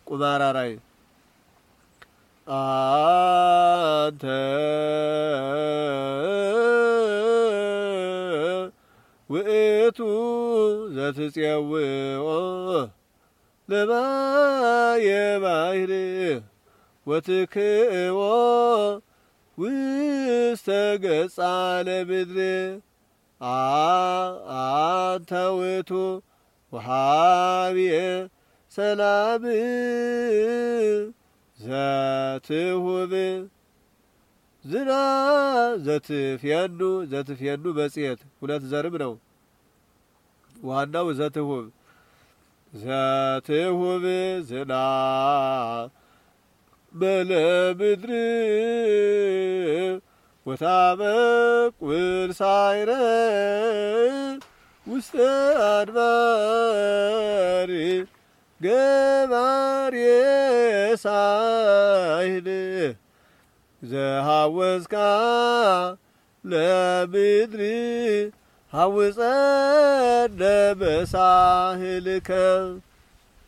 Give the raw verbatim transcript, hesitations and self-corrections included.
ቁማራራይ አንተ ውእቱ ዘትጼውኦ ለማየ ባሕር ወትክእዎ ውስተ ገጻ ለምድር አንተ ውእቱ ወሃብየ ሰላም ዘትሁብ ዝና ዘትፍየኑ ዘትፍየኑ መጽሔት ሁለት ዘርም ነው። ዋናው ዘትሁብ ዘትሁብ ዝና በለምድር ወታበቁል ሳይረ ውስተ አድባር ገባሬ ሳይል ዘሐወዝካ ለምድር ሐውፀነ በሳህልከ